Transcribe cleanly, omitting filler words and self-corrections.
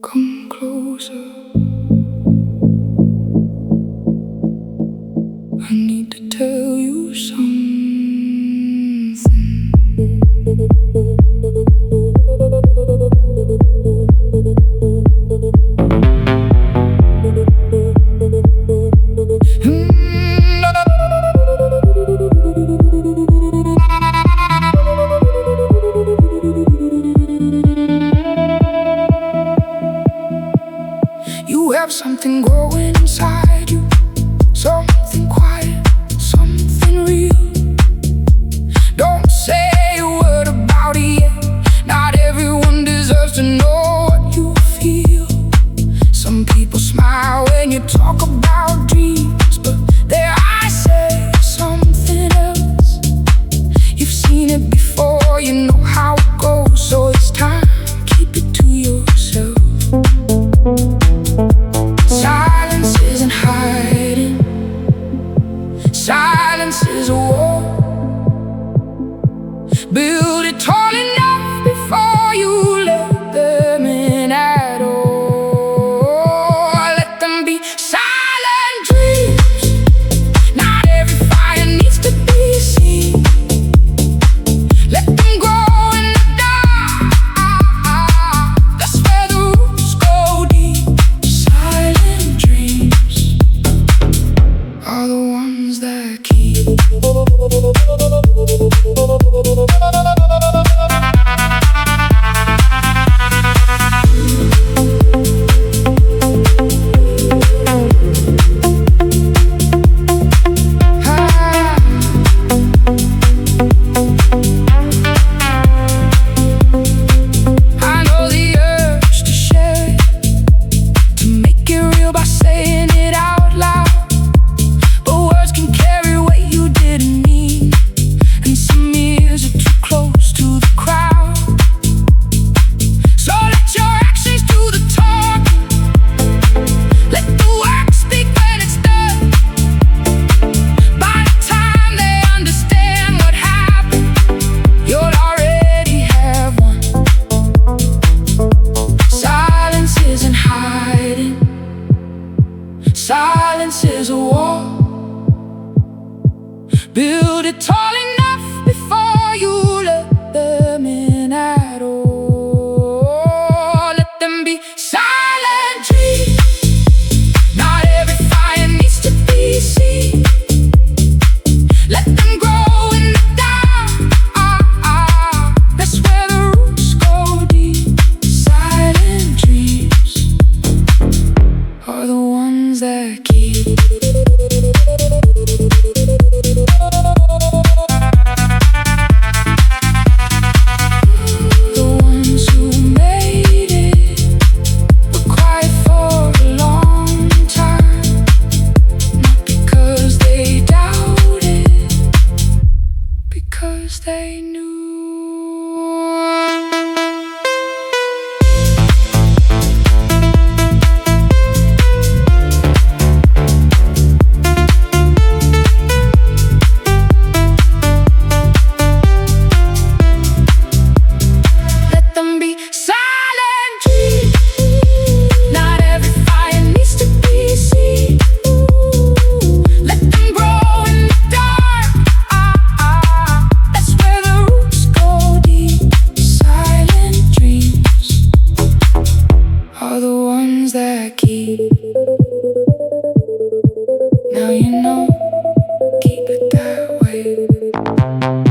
Come closer. I need to tell you something. You have something growing inside you, something quiet, something real. Don't say a word about it yet. Not everyone deserves to know what you feel. Some people smile when you talk about dreams, but their eyes say something else. You've seen it before, you know how it goes, so it's time, keep it to yourself. Silence isn't hiding. Silence is a wall. Build it tall enough before you let them in at all. Let them be silent dreams. Not every fire needs to be seen. Let them grow in the dark. That's where the roots go deep. Silent dreams are the ones that keep. I know the urge to share it, to make it real by saying it out loud. But words can carry weight you didn't mean, and some ears are too close to the crowd. So let your actions do the talking. Let the work speak when it's done. By the time they understand what happened, you'll already have one. Silence isn't hiding. Silence is a wall. Build it tall enough before you let them in at all. Let them be silent dreams. Not every fire needs to be seen. Let them grow in the dark. That's where the roots go deep. Silent dreams are the ones that keep. The ones who made it were quiet for a long time. Not because they doubted, because they knew. Let them be silent dreams. Not every fire needs to be seen. Let them grow in the dark. That's where the roots go deep. Silent dreams are the ones that keep. Now you know, keep it that way.